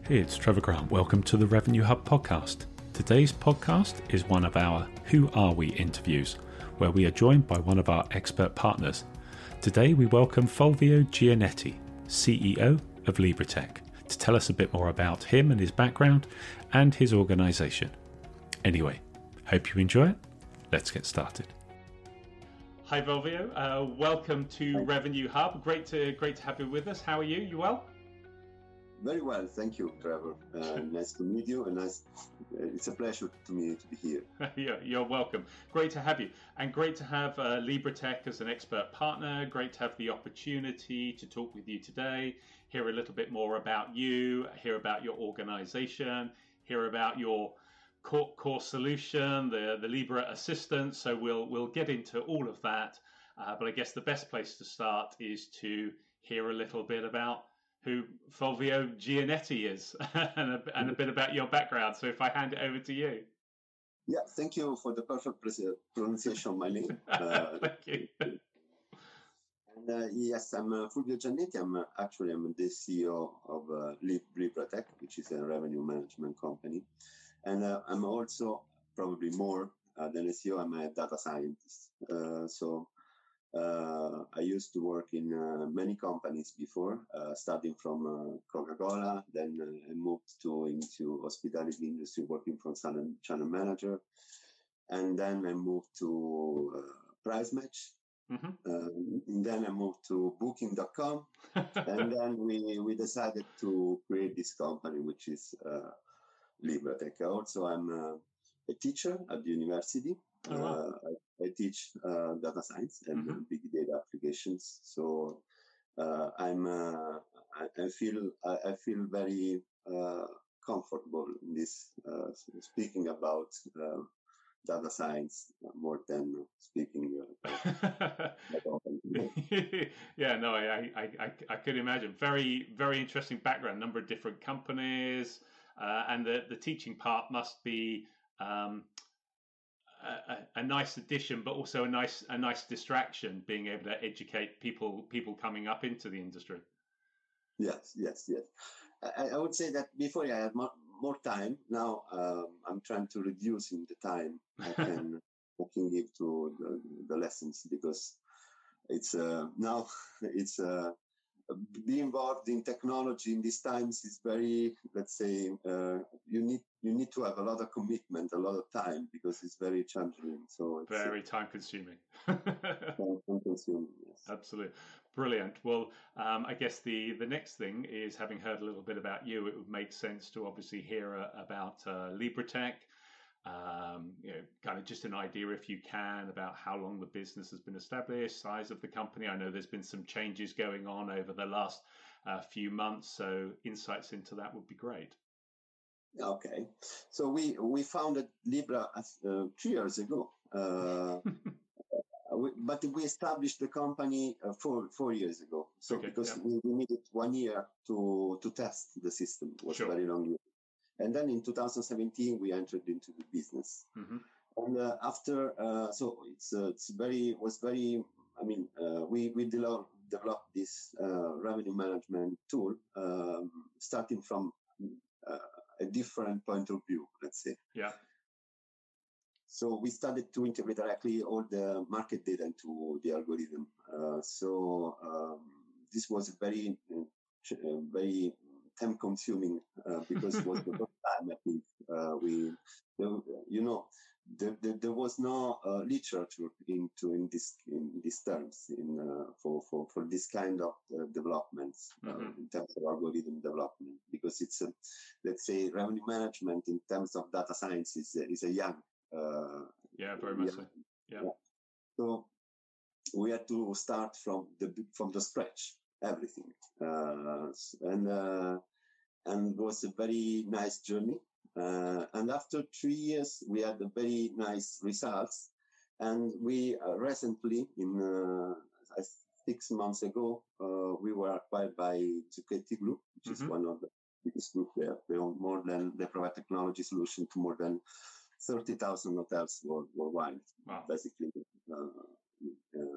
Hey, it's Trevor Grant. Welcome to the Revenue Hub podcast. Today's podcast is one of our Who Are We interviews, where we are joined by one of our expert partners. Today we welcome Fulvio Gianetti, CEO of Libratech, to tell us a bit more about him and his background and his organisation. Anyway, hope you enjoy it. Let's get started. Hi Fulvio, welcome to Revenue Hub. Great to have you with us. How are you? You well? Very well, thank you, Trevor. Nice to meet you, and it's a pleasure to me to be here. You're welcome. Great to have you, and great to have Libratech as an expert partner. Great to have the opportunity to talk with you today, hear a little bit more about you, hear about your organization, hear about your core solution, the Libra Assistant. So we'll get into all of that, but I guess the best place to start is to hear a little bit about who Fulvio Gianetti is and a bit about your background. So if I hand it over to you. Yeah, thank you for the perfect pronunciation of my name. Thank you. And yes, I'm Fulvio Gianetti. I'm the CEO of Libratech, which is a revenue management company. And I'm also probably more than a CEO. I'm a data scientist. I used to work in many companies before, starting from Coca-Cola. Then I moved into hospitality industry, working from channel manager, and then I moved to PriceMatch. Mm-hmm. And then I moved to Booking.com, and then we decided to create this company, which is Libratech. Also, I'm a teacher at the university. Oh, wow. I teach data science and big data applications. So I feel very comfortable in this speaking about data science more than speaking. Yeah, no, I could imagine. Very, very interesting background. Number of different companies, and the teaching part must be. A nice addition, but also a nice distraction, being able to educate people coming up into the industry. Yes. I would say that before I had more time. Now I'm trying to reduce in the time I can give to the lessons, because it's now it's be involved in technology in these times is very, let's say, you need to have a lot of commitment, a lot of time, because it's very challenging. So it's very time consuming. Time consuming, yes. Absolutely. Brilliant. Well, I guess the next thing is, having heard a little bit about you, it would make sense to obviously hear about Libratech. Kind of just an idea, if you can, about how long the business has been established, size of the company. I know there's been some changes going on over the last few months, so insights into that would be great. Okay, so we founded Libra 3 years ago, but we established the company 4 years ago. So okay, because we needed 1 year to test the system. It was a very long year. And then in 2017, we entered into the business. Mm-hmm. And after, so we developed this revenue management tool, starting from a different point of view, let's say. Yeah. So we started to integrate directly all the market data into the algorithm. This was very time-consuming because it was the first time I think there was no literature in these terms for this kind of developments in terms of algorithm development, because it's let's say revenue management in terms of data science is a young. Very much so. Yeah. So we had to start from the scratch, everything, and it was a very nice journey. And after 3 years, we had a very nice results. And we recently, in 6 months ago, we were acquired by Zucchetti Group, which is one of the biggest groups there. They provide technology solution to more than 30,000 hotels worldwide. Wow. Basically,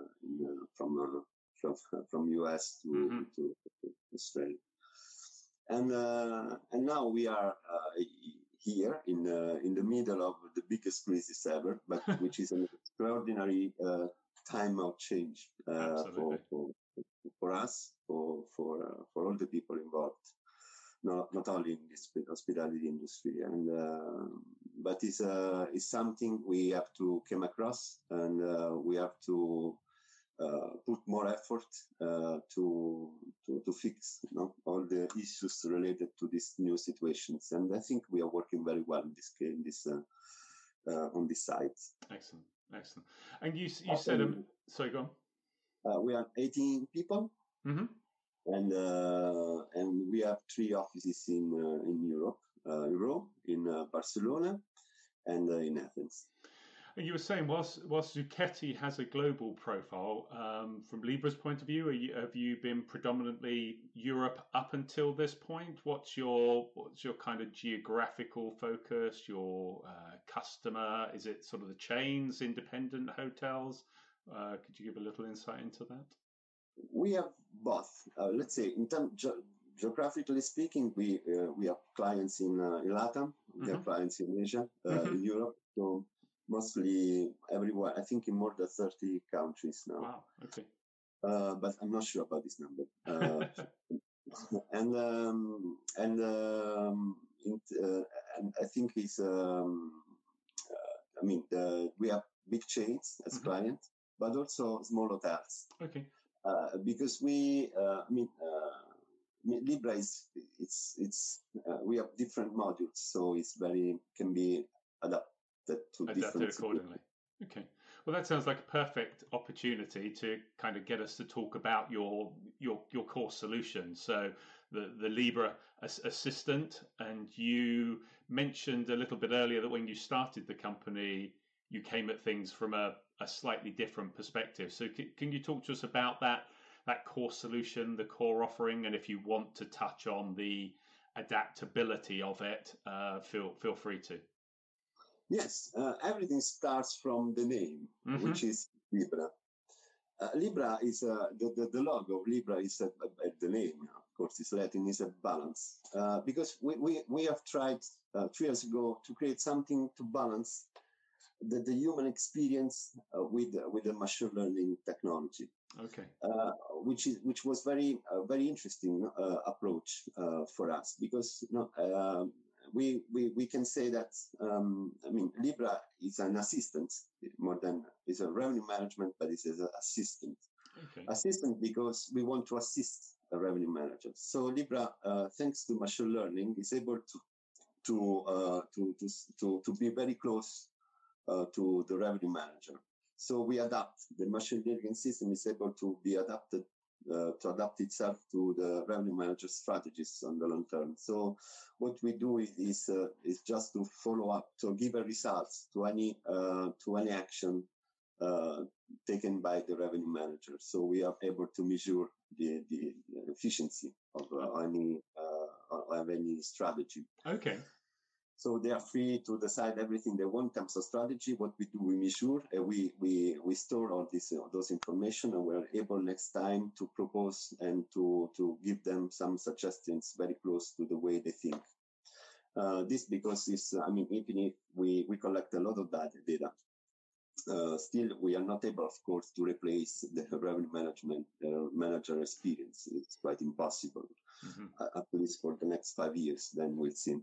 from US to Australia. and now we are here in the middle of the biggest crisis ever, but which is an extraordinary time of change for us, for all the people involved, not only in this hospitality industry, and but it's something we have to come across, and we have to put more effort to fix all the issues related to these new situations, and I think we are working very well in this on this side. Excellent. And you said sorry, go on. We are 18 people. Mm-hmm. And we have 3 offices in Europe, Rome, in Barcelona, and in Athens. And you were saying, whilst Zucchetti has a global profile, from Libra's point of view, have you been predominantly Europe up until this point? What's your kind of geographical focus? Your customer? Is it sort of the chains, independent hotels? Could you give a little insight into that? We have both. Let's say, in terms geographically speaking, we have clients in LATAM, we have clients in Asia, in Europe, so mostly everywhere. I think in more than 30 countries now. Wow. Okay. But I'm not sure about this number. And I think it's. I mean, we have big chains as clients, but also small hotels. Okay. Because Libra we have different modules, so can be adapted accordingly. Okay. Well, that sounds like a perfect opportunity to kind of get us to talk about your core solution. So the Libra Assistant, and you mentioned a little bit earlier that when you started the company, you came at things from a slightly different perspective. So can you talk to us about that core solution, the core offering, and if you want to touch on the adaptability of it, feel free to. Yes, everything starts from the name, which is Libra. Libra is the logo of Libra is the name. Of course, it's Latin. Is a balance because we have tried 3 years ago to create something to balance the human experience with the machine learning technology. Okay. Which was very interesting approach for us, because we can say that Libra is an assistant more than is a revenue management, but it's an assistant. Okay. Assistant because we want to assist a revenue manager. So Libra, thanks to machine learning, is able to be very close to the revenue manager. So we adapt. The machine learning system is able to be adapted to adapt itself to the revenue manager strategies on the long term. So what we do is just to follow up, to give a results to any action taken by the revenue manager. So we are able to measure the efficiency of any strategy. Okay. So they are free to decide everything they want in terms of strategy. What we do, we measure, we store all those information, and we're able next time to propose and to give them some suggestions very close to the way they think. This because even if we collect a lot of data, still we are not able, of course, to replace the revenue manager experience. It's quite impossible. At least for the next 5 years, then we'll see.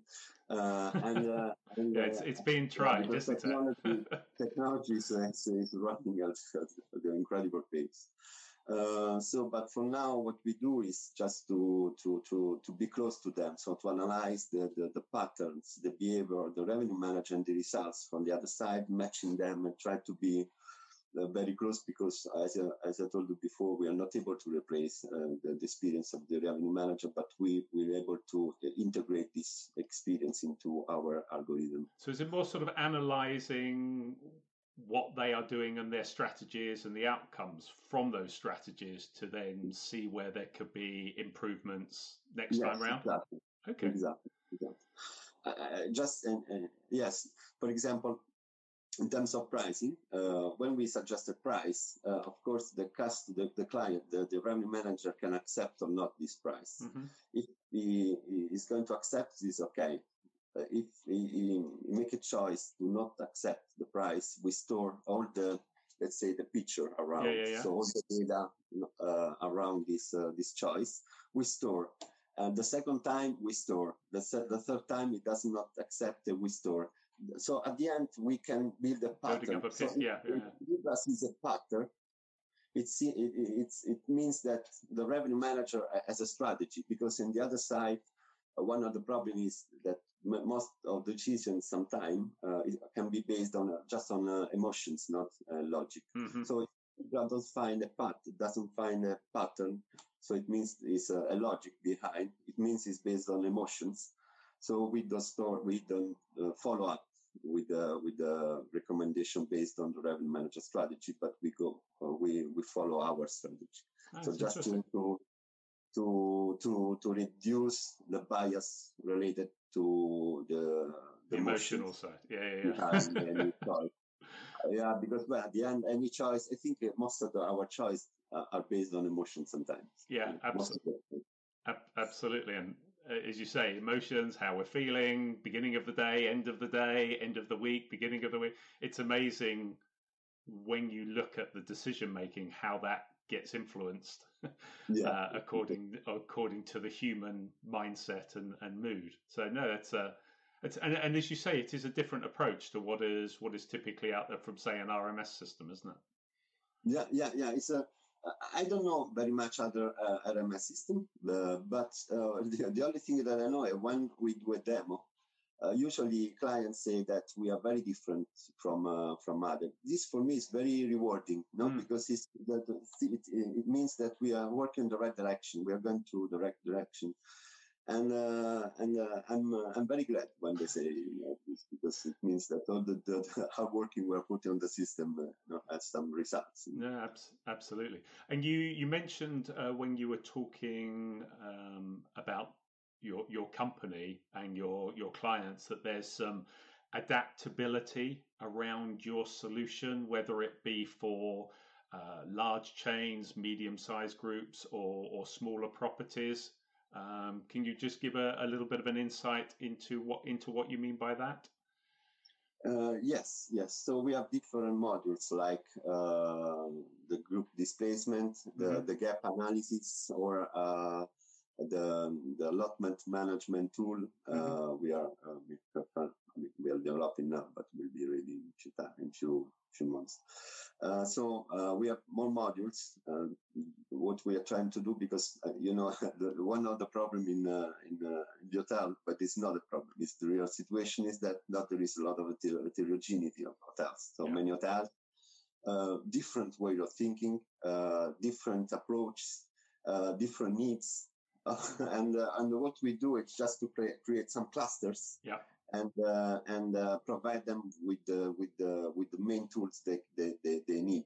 It's being tried, isn't it? Technology is running at an incredible pace. But for now, what we do is just to be close to them, so to analyze the patterns, the behavior, the revenue manager, and the results from the other side, matching them, and try to be very close, because as I told you before, we are not able to replace the experience of the revenue manager, but we're able to integrate this experience into our algorithm. So is it more sort of analyzing what they are doing and their strategies and the outcomes from those strategies to then see where there could be improvements next time around? Exactly. Okay. Exactly. Yes. For example, in terms of pricing, when we suggest a price, of course, the client, the revenue manager can accept or not this price. Mm-hmm. If he is going to accept, this okay. If he make a choice to not accept the price, we store all the, let's say, the picture around. Yeah. So all the data around this choice, we store. And the second time we store. The third time it does not accept, we store. So at the end, we can build a pattern. So if us is a pattern, it means that the revenue manager has a strategy, because on the other side, one of the problems is that most of the decisions sometimes can be based on just on emotions, not logic. Mm-hmm. So if it doesn't find a pattern, so it means it's a logic behind. It means it's based on emotions. So we don't follow up with the recommendation based on the revenue manager strategy, but we follow our strategy. So just to reduce the bias related to the emotional side. Yeah, because at the end, any choice, I think most of our choice are based on emotion sometimes. Yeah, absolutely. And as you say, emotions, how we're feeling, beginning of the day, end of the week, beginning of the week. It's amazing when you look at the decision making, how that gets influenced according to the human mindset and mood. So no, and as you say, it is a different approach to what is typically out there from, say, an RMS system, isn't it? Yeah. It's I don't know very much other RMS system, but the only thing that I know is when we do a demo, usually clients say that we are very different from others. This for me is very rewarding, because it means that we are working in the right direction. We are going to the right direction, and I'm very glad when they say this, because it means that all the hard working we're putting on the system has some results. No, absolutely. And you mentioned when you were talking about your company and your clients that there's some adaptability around your solution, whether it be for large chains, medium-sized groups, or smaller properties. Can you just give a little bit of an insight into what you mean by that? Yes. So we have different modules like the group displacement, the gap analysis, or the allotment management tool. We are developing now, but will be ready in few months. So we have more modules. What we are trying to do, because one of the problem in the hotel, but it's not a problem. It's the real situation is that there is a lot of heterogeneity of hotels. So many hotels, different way of thinking, different approaches, different needs. And what we do is just to create some clusters, and provide them with the main tools they need,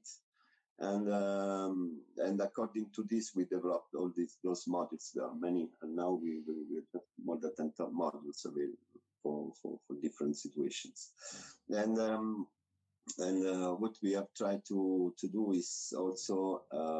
and according to this we developed all those modules. There are many, and now we have more than 10 modules available for different situations, and what we have tried to do is also.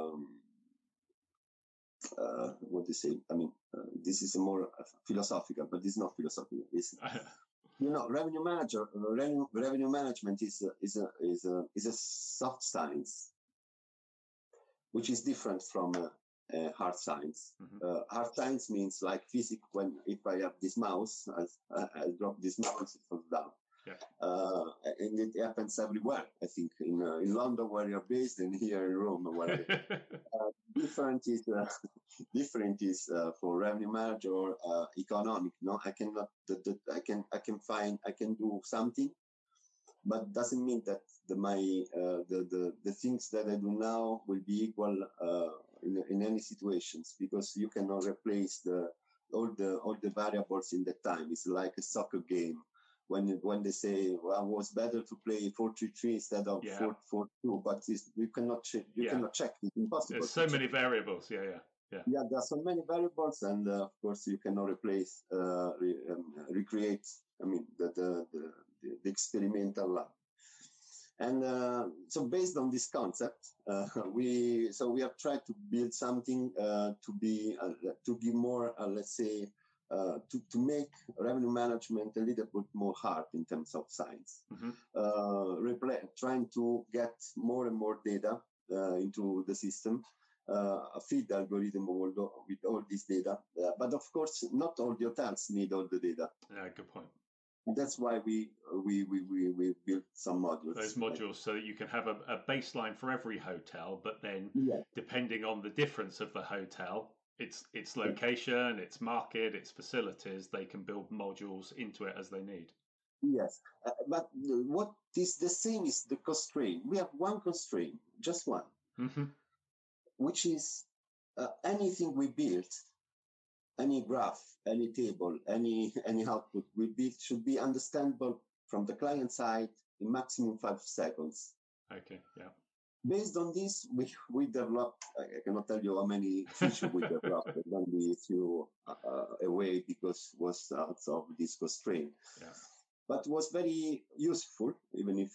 What do you say? I mean, this is more philosophical, but it's not philosophical. It's, revenue management is a soft science, which is different from hard science. Hard science means like physics. If I have this mouse, I drop this mouse, it falls down. And it happens everywhere. I think in London where you're based, and here in Rome where different is for revenue manager or economic. No, I cannot. I can do something, but doesn't mean that the things that I do now will be equal in any situations, because you cannot replace all the variables in the time. It's like a soccer game. When they say, well, it was better to play 4-3-3 instead of 4-4-2, but you cannot check. Cannot check. It's impossible. There's so many variables. Yeah. Yeah, there are so many variables, and of course you cannot replace, recreate. I mean, the experimental lab. And so based on this concept, we have tried to build something to give more, let's say, to make revenue management a little bit more hard in terms of science. Trying to get more and more data into the system, feed the algorithm with all this data. But of course, not all the hotels need all the data. Yeah, good point. That's why we built some modules. Those modules so that you can have a baseline for every hotel, but then depending on the difference of the hotel, its location, its market, its facilities, they can build modules into it as they need. Yes, but what is the same is the constraint. We have one constraint, just one, which is anything we build, any graph, any table, any output we build should be understandable from the client side in maximum 5 seconds. Okay, yeah. Based on this, we developed, I cannot tell you how many features we developed, and then we threw away because it was out of this constraint. Yeah. But was very useful, even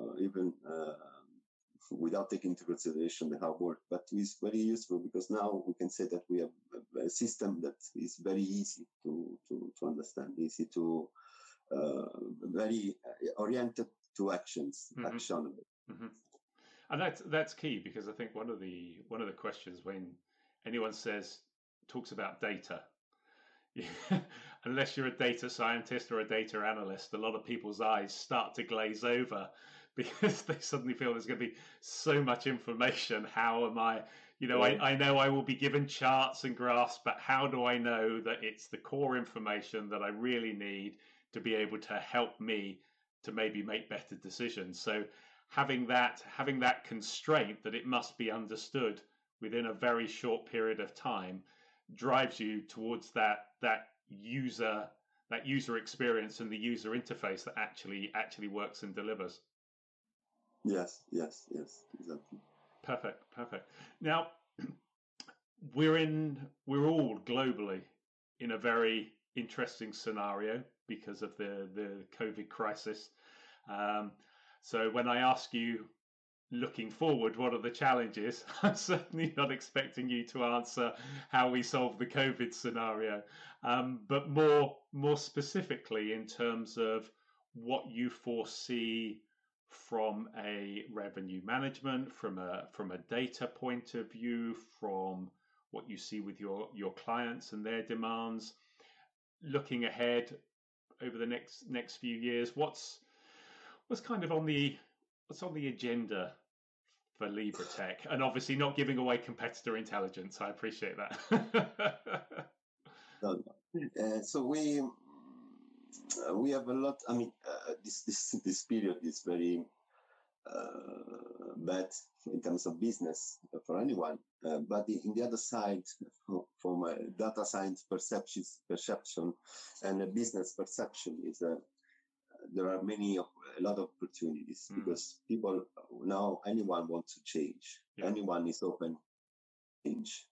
without taking into consideration the hard work. But it's very useful because now we can say that we have a system that is very easy to understand, easy to very oriented to actions, actionable. And that's key, because I think one of the questions when anyone talks about data, unless you're a data scientist or a data analyst, a lot of people's eyes start to glaze over because they suddenly feel there's going to be so much information. How am I, I know I will be given charts and graphs, but how do I know that it's the core information that I really need to be able to help me to maybe make better decisions? So having that constraint that it must be understood within a very short period of time drives you towards that user experience and the user interface that actually works and delivers. Yes, exactly. Perfect. Now we're all globally in a very interesting scenario because of the COVID crisis. So when I ask you, looking forward, what are the challenges? I'm certainly not expecting you to answer how we solve the COVID scenario, but more specifically in terms of what you foresee from a revenue management, from a data point of view, from what you see with your clients and their demands. Looking ahead over the next few years, what's kind of on the agenda for Libratech? And obviously not giving away competitor intelligence. I appreciate that. So we have a lot. I mean, this period is very bad in terms of business for anyone. But in the other side, from a data science perception and a business perception, is there are a lot of opportunities because people now, anyone wants to change. Yeah. Anyone is open to change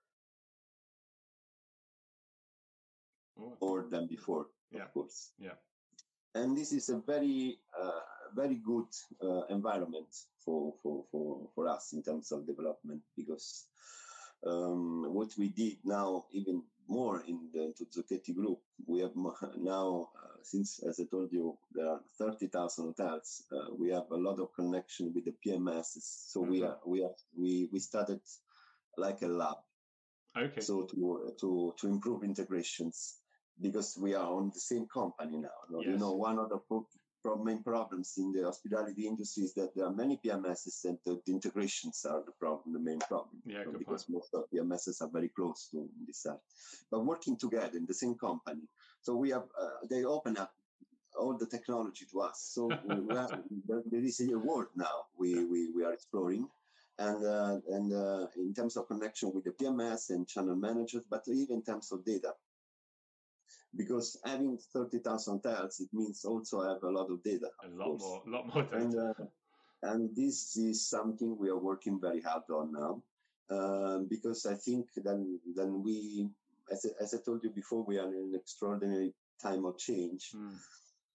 more than before, of course. Yeah. And this is a very, very good environment for us in terms of development, because what we did now, even more in the Zucchetti Group, we have now, since, as I told you, there are 30,000 hotels. We have a lot of connection with the PMSs. So we started like a lab. Okay. So to improve integrations, because we are on the same company now. Yes. One of the main problems in the hospitality industry is that there are many PMSs, and the integrations are the main problem. Yeah, because most of PMSs are very close to this side. But working together in the same company, so we have they open up all the technology to us. So there is a world now we are exploring. And in terms of connection with the PMS and channel managers, but even in terms of data. Because having 30,000 hotels, it means also have a lot of data. A lot more data. And this is something we are working very hard on now. Because I think then we, as I told you before, we are in an extraordinary time of change.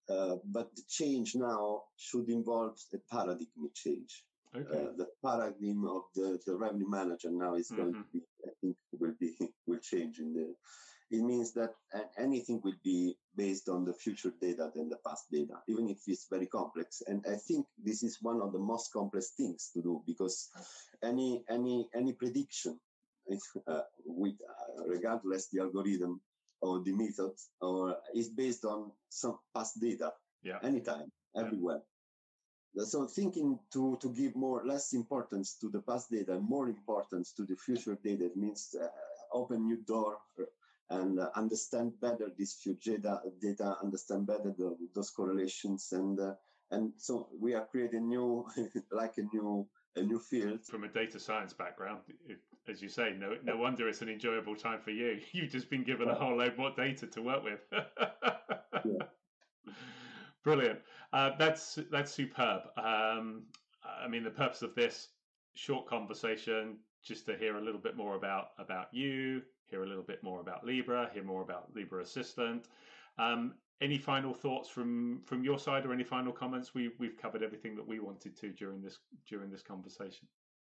but the change now should involve a paradigm change. Okay. The paradigm of the revenue manager now is going to be, I think, will change it means that anything will be based on the future data than the past data, even if it's very complex. And I think this is one of the most complex things to do, because any prediction, with regardless the algorithm or the method, or is based on some past data. Yeah. Anytime, everywhere. So thinking to give less importance to the past data, more importance to the future data, means open new door and understand better this future data, understand better those correlations, and so we are creating new like a new field. From a data science background, as you say, no wonder it's an enjoyable time for you. You've just been given a whole load more data to work with. Yeah. Brilliant. That's superb. I mean, the purpose of this short conversation, just to hear a little bit more about you, hear a little bit more about Libra, hear more about Libra Assistant. Any final thoughts from your side, or any final comments? We've covered everything that we wanted to during this conversation.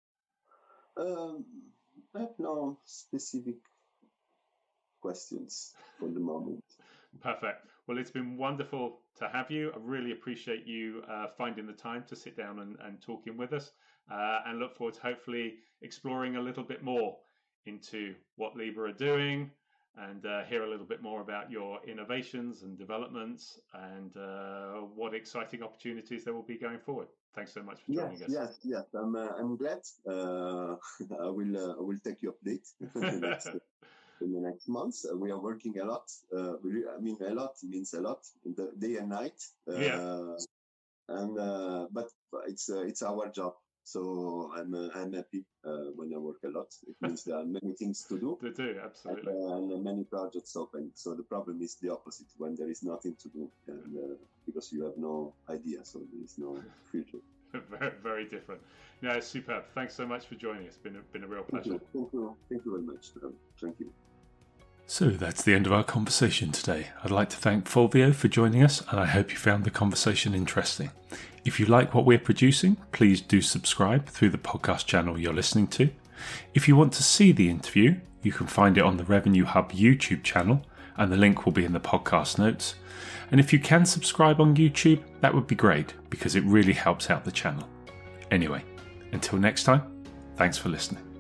I have no specific questions for the moment. Perfect. Well, it's been wonderful to have you. I really appreciate you finding the time to sit down and talking with us, and look forward to hopefully exploring a little bit more into what Libra are doing, and hear a little bit more about your innovations and developments, and what exciting opportunities there will be going forward. Thanks so much for joining us. Yes. I'm glad. I will take your update in the next months. We are working a lot. I mean, a lot means a lot, day and night. But it's our job. So I'm happy when I work a lot. It means there are many things to do. To do, absolutely. And many projects open. So the problem is the opposite, when there is nothing to do, and because you have no idea, so there is no future. Very, very different. No, it's superb. Thanks so much for joining us. It's been a real pleasure. Thank you very much. Thank you. So that's the end of our conversation today. I'd like to thank Fulvio for joining us, and I hope you found the conversation interesting. If you like what we're producing, please do subscribe through the podcast channel you're listening to. If you want to see the interview, you can find it on the Revenue Hub YouTube channel, and the link will be in the podcast notes. And if you can subscribe on YouTube, that would be great, because it really helps out the channel. Anyway, until next time, thanks for listening.